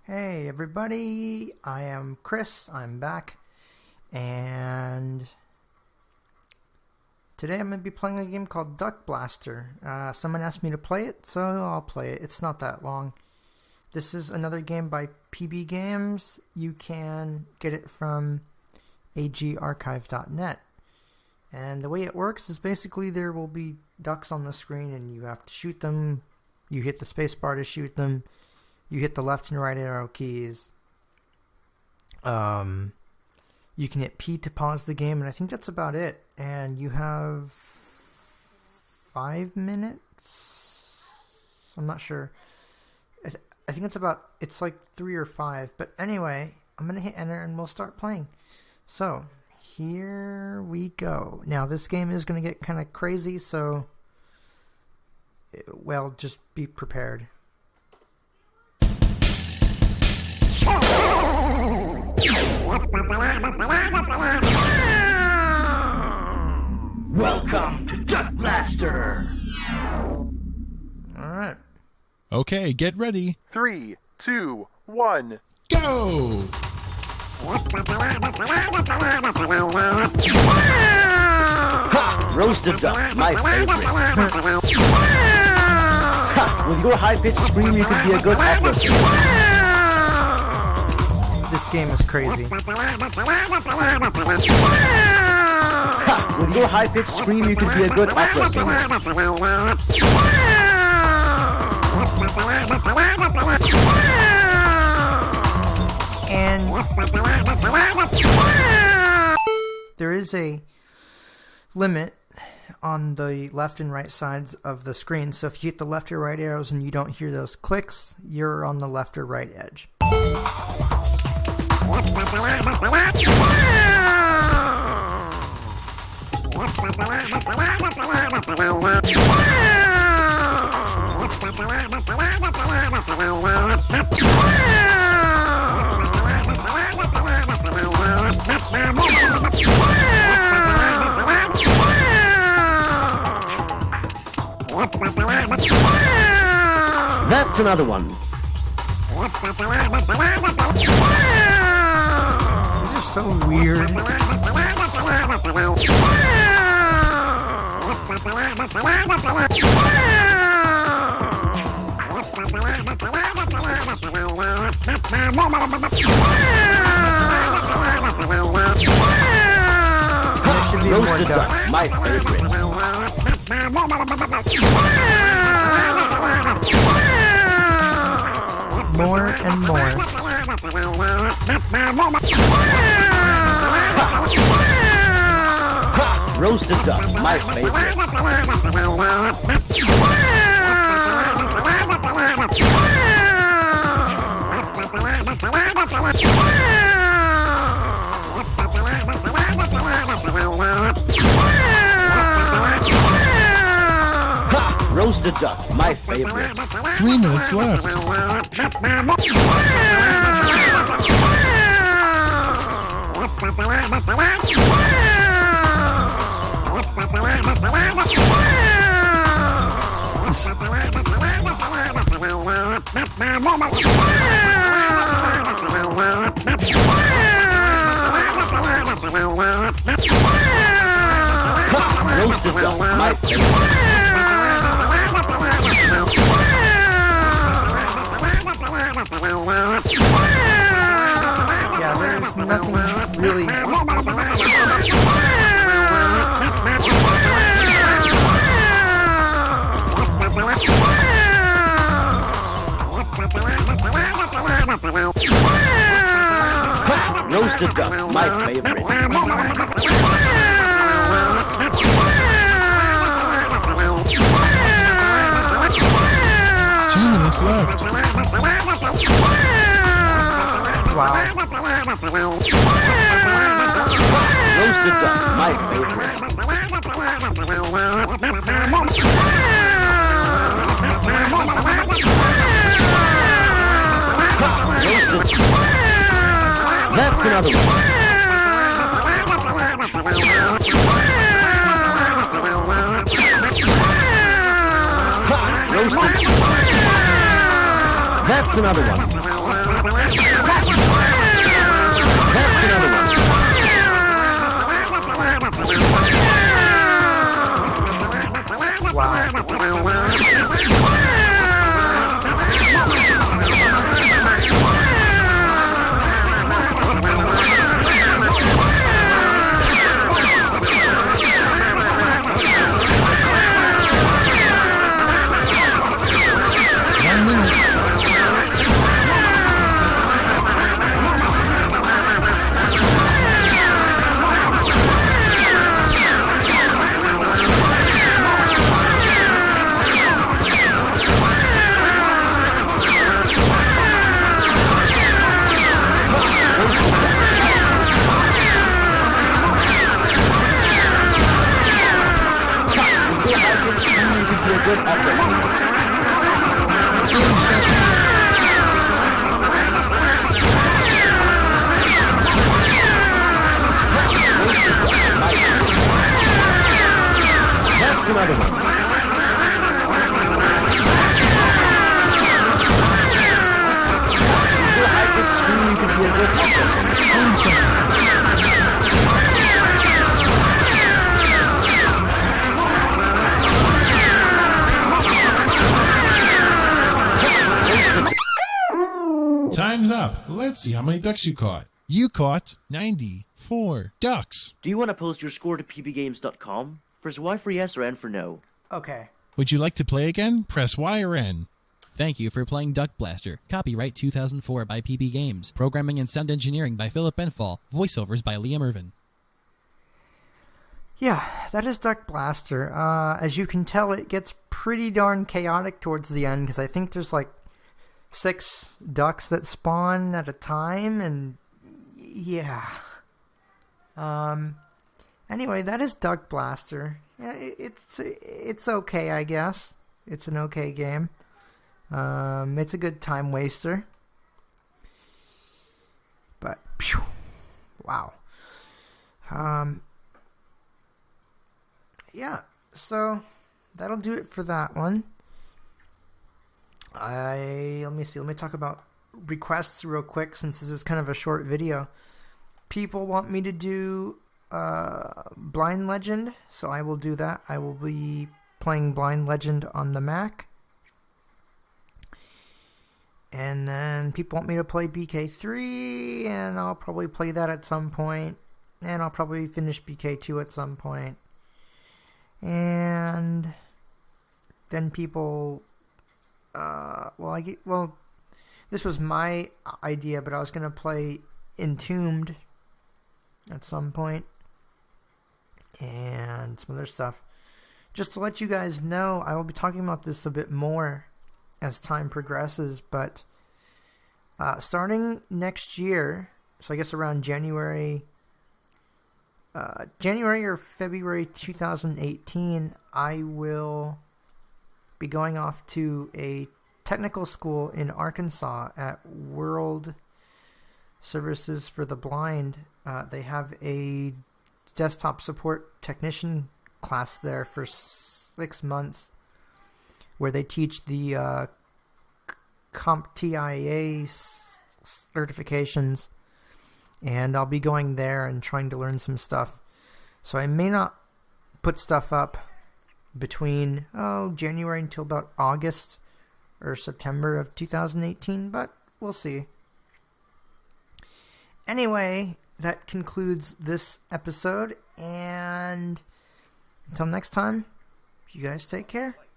Hey everybody, I am Chris, I'm back, and today I'm going to be playing a game called Duck Blaster. Someone asked me to play it, so I'll play it. It's not that long. This is another game by PB Games. You can get it from agarchive.net. And the way it works is basically there will be ducks on the screen and you have to shoot them. You hit the spacebar to shoot them. You hit the left and right arrow keys. You can hit P to pause the game, and I think that's about it. And you have 5 minutes? I'm not sure. I think it's like 3 or 5. But anyway, I'm going to hit enter and we'll start playing. So, here we go. Now, this game is going to get kind of crazy, so, well, just be prepared. Welcome to Duck Blaster. Alright. Okay, get ready. 3, 2, 1, go! Ha! Roasted duck, my favorite. Ha! With your high-pitched scream, you could be a good opera singer. This game is crazy. Ha! With your high-pitched scream, you could be a good opera singer. And there is a limit on the left and right sides of the screen. So if you hit the left or right arrows and you don't hear those clicks, you're on the left or right edge. That's another one. These are so weird. There should be more Roasted duck, ducks. my favorite. More and more. Ha! Roasted duck, my favorite. Ha! Roasted duck, my favorite. 3 minutes left. Ha! Roasted duck, my favorite. Yeah, there's nothing really. Ha! Roasted duck, my favorite. 2 minutes left. Wow. Roasted duck, my favorite. Roasted. That's another one. Ha! Roasted. That's another one. Another one. Time's up. Let's see how many ducks you caught. You caught 94 ducks. Do you want to post your score to pbgames.com? Press Y for yes or N for no. Okay. Would you like to play again? Press Y or N. Thank you for playing Duck Blaster. Copyright 2004 by PB Games. Programming and sound engineering by Philip Benfall. Voiceovers by Liam Irvin. Yeah, that is Duck Blaster. As you can tell, it gets pretty darn chaotic towards the end, because I think there's like 6 ducks that spawn at a time, and yeah. Anyway, that is Duck Blaster. Yeah, it's okay, I guess. It's an okay game. It's a good time waster. But, phew, wow. Yeah, so that'll do it for that one. Let me see. Let me talk about requests real quick, since this is kind of a short video. People want me to do Blind Legend, so I will do that. I will be playing Blind Legend on the Mac. And then people want me to play BK3, and I'll probably play that at some point. And I'll probably finish BK2 at some point. And then people, this was my idea, but I was going to play Entombed at some point, and some other stuff. Just to let you guys know, I will be talking about this a bit more as time progresses, but starting next year, so I guess around January or February 2018, I will be going off to a technical school in Arkansas at World Services for the Blind. They have a desktop support technician class there for 6 months, where they teach the CompTIA certifications, and I'll be going there and trying to learn some stuff. So I may not put stuff up between January until about August or September of 2018, but we'll see. Anyway, that concludes this episode, and until next time, you guys take care.